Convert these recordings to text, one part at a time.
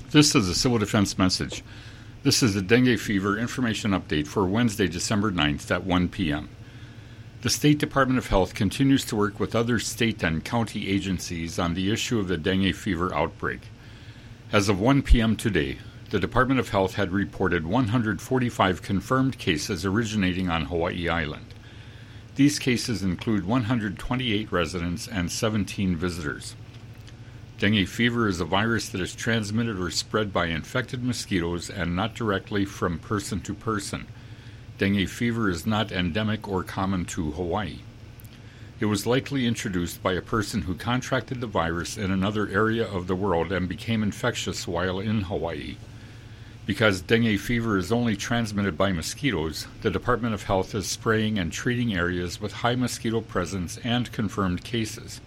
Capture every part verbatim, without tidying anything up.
This is a Civil Defense message. This is the dengue fever information update for Wednesday, December ninth at one p.m. The State Department of Health continues to work with other state and county agencies on the issue of the dengue fever outbreak. As of one p.m. today, the Department of Health had reported one hundred forty-five confirmed cases originating on Hawaii Island. These cases include one hundred twenty-eight residents and seventeen visitors. Dengue fever is a virus that is transmitted or spread by infected mosquitoes and not directly from person to person. Dengue fever is not endemic or common to Hawaii. It was likely introduced by a person who contracted the virus in another area of the world and became infectious while in Hawaii. Because dengue fever is only transmitted by mosquitoes, the Department of Health is spraying and treating areas with high mosquito presence and confirmed cases.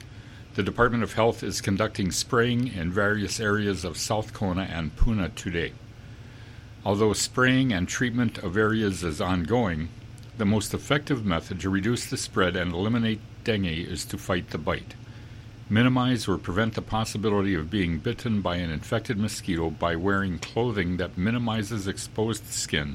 The Department of Health is conducting spraying in various areas of South Kona and Puna today. Although spraying and treatment of areas is ongoing, the most effective method to reduce the spread and eliminate dengue is to fight the bite. Minimize or prevent the possibility of being bitten by an infected mosquito by wearing clothing that minimizes exposed skin,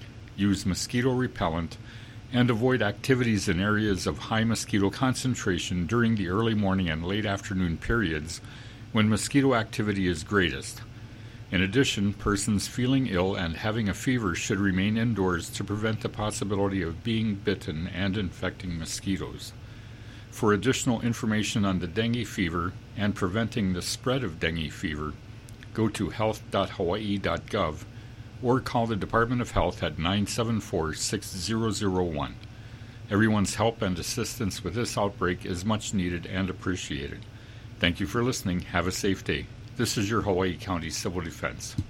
use mosquito repellent, and avoid activities in areas of high mosquito concentration during the early morning and late afternoon periods when mosquito activity is greatest. In addition, persons feeling ill and having a fever should remain indoors to prevent the possibility of being bitten and infecting mosquitoes. For additional information on the dengue fever and preventing the spread of dengue fever, go to health dot hawaii dot gov or call the Department of Health at nine seven four, six zero zero one. Everyone's help and assistance with this outbreak is much needed and appreciated. Thank you for listening. Have a safe day. This is your Hawaii County Civil Defense.